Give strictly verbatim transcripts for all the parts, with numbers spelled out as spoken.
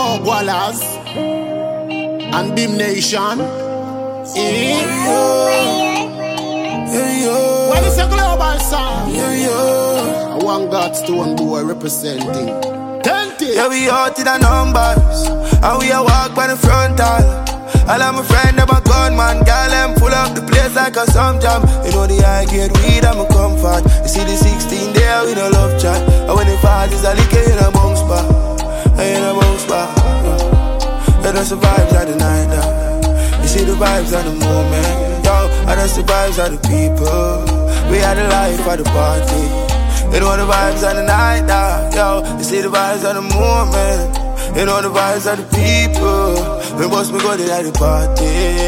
about Wallace and Bim Nation. Eh? Yeah, yo. What is a global song? Yeah, yo. One Godstone boy representing. Twenty. Yeah, we out in the numbers, and we a walk by the front hall. All of my friends, them a gunman, girl, them full up the place like a some jam. You know the high grade weed, I'm a comfort. You see the sixteen there, we no love chat. And when the fall is a liquor in a bounce bar, in a bounce bar. Yeah, that's the vibes of the night, dog. You see the vibes of the moment, yo. And that's the vibes of the people. We had the life of the party. You know the vibes of the night, dog, yo. You see the vibes of the moment. You know the vibes of the people. We must be going to the party.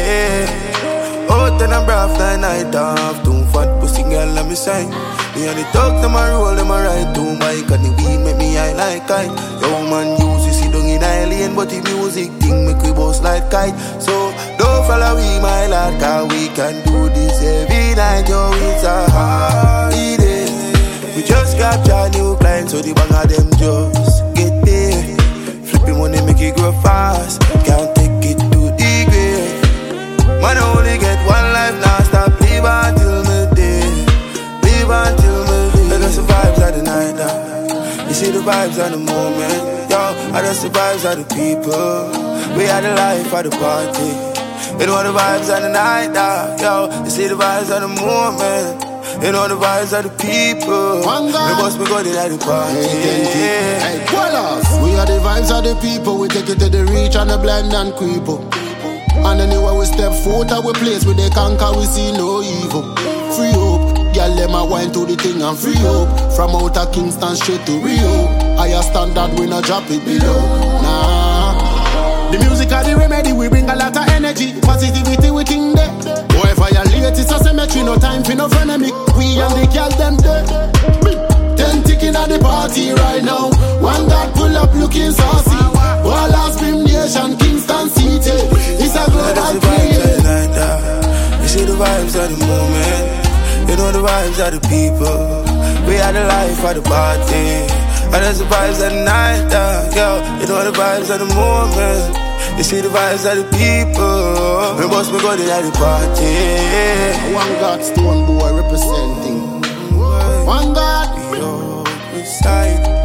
Out and I'm rough, night night off. Too fat pussy girl, let me sing. Me and the talk, them a roll, them a ride. Too bike and the weed make me high like kite. Yo man, use you see down in alien, but the music thing make we bounce like kite. So don't follow we, my lad, cause we can do this every night. Yo, it's a holiday. We just capture new clients, so the bang of them just get paid. Flipping money make it grow fast. Can't take it to the grave. Man, I only get one life now. Stop, live until me dead. Live until me dead. And that's the vibes of the night, dog. You see the vibes of the moment, yo. And that's the vibes of the people. We had the life of the party. You know the vibes of the night, dog, yo. You see the vibes of the moment. You know the vibes of the people. One God. We must be going to the party. Hey, hey, Wallace. We are the vibes of the people. We take it to the reach and the blind and creep up. And anywhere we step foot at we place with the conquer, we see no evil. Free up, girl, let my wine to the thing and free up. From outer Kingston straight to Rio. Higher standard, we not drop it below. Nah. The music are the remedy, we bring a lot of energy. Positivity, we think there. Whoever you late, it's a cemetery, no time for no frenemy. We and the girl them there. Ten ticking at the party right now. One God pull up looking saucy. Wallace, Bim Nation, Kingston City. It's a global thing. You see the vibes of the moment. You know the vibes of the people. We had the life of the party. And that's the vibes of the night, dog, yo. You know the vibes of the moment. You see the vibes of the people. We must be going to the party. One Godstone boy representing. One God. Yo, beside.